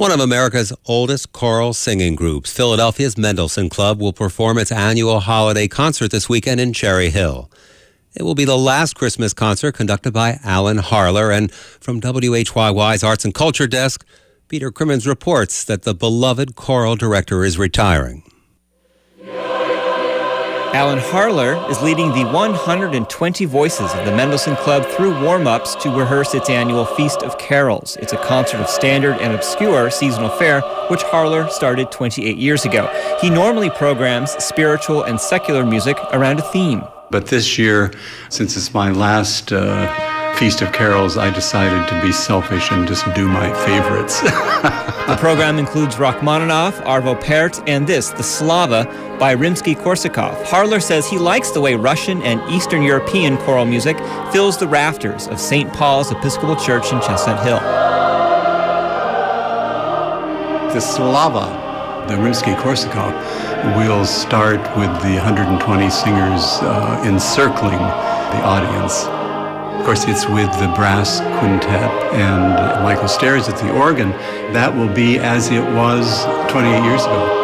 One of America's oldest choral singing groups, Philadelphia's Mendelssohn Club, will perform its annual holiday concert this weekend in Cherry Hill. It will be the last Christmas concert conducted by Alan Harler. And from WHYY's Arts and Culture Desk, Peter Crimmins reports that the beloved choral director is retiring. Alan Harler is leading the 120 voices of the Mendelssohn Club through warm-ups to rehearse its annual Feast of Carols. It's a concert of standard and obscure seasonal fare, which Harler started 28 years ago. He normally programs spiritual and secular music around a theme. But this year, since it's my last Feast of Carols, I decided to be selfish and just do my favorites. The program includes Rachmaninoff, Arvo Pärt, and the Slava by Rimsky-Korsakov. Harler says he likes the way Russian and Eastern European choral music fills the rafters of St. Paul's Episcopal Church in Chestnut Hill. The Slava, the Rimsky-Korsakov, will start with the 120 singers encircling the audience. Of course, it's with the brass quintet and Michael Stairs at the organ. That will be as it was 28 years ago.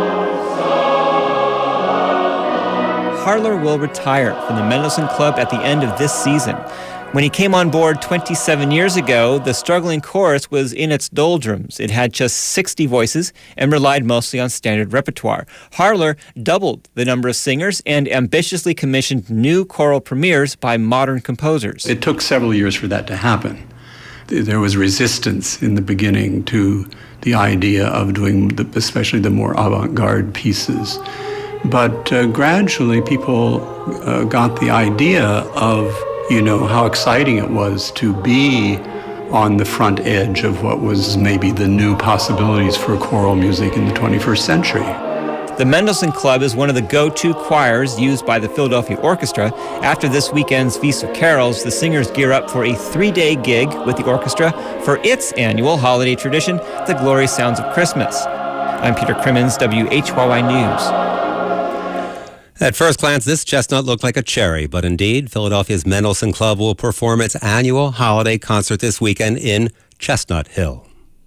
Harler will retire from the Mendelssohn Club at the end of this season. When he came on board 27 years ago, the struggling chorus was in its doldrums. It had just 60 voices and relied mostly on standard repertoire. Harler doubled the number of singers and ambitiously commissioned new choral premieres by modern composers. It took several years for that to happen. There was resistance in the beginning to the idea of doing especially the more avant-garde pieces. But gradually people got the idea of how exciting it was to be on the front edge of what was maybe the new possibilities for choral music in the 21st century. The Mendelssohn Club is one of the go-to choirs used by the Philadelphia Orchestra. After this weekend's Feast of Carols, the singers gear up for a 3-day gig with the orchestra for its annual holiday tradition, The Glorious Sounds of Christmas. I'm Peter Crimmins, WHYY News. At first glance, this chestnut looked like a cherry, but indeed, Philadelphia's Mendelssohn Club will perform its annual holiday concert this weekend in Chestnut Hill.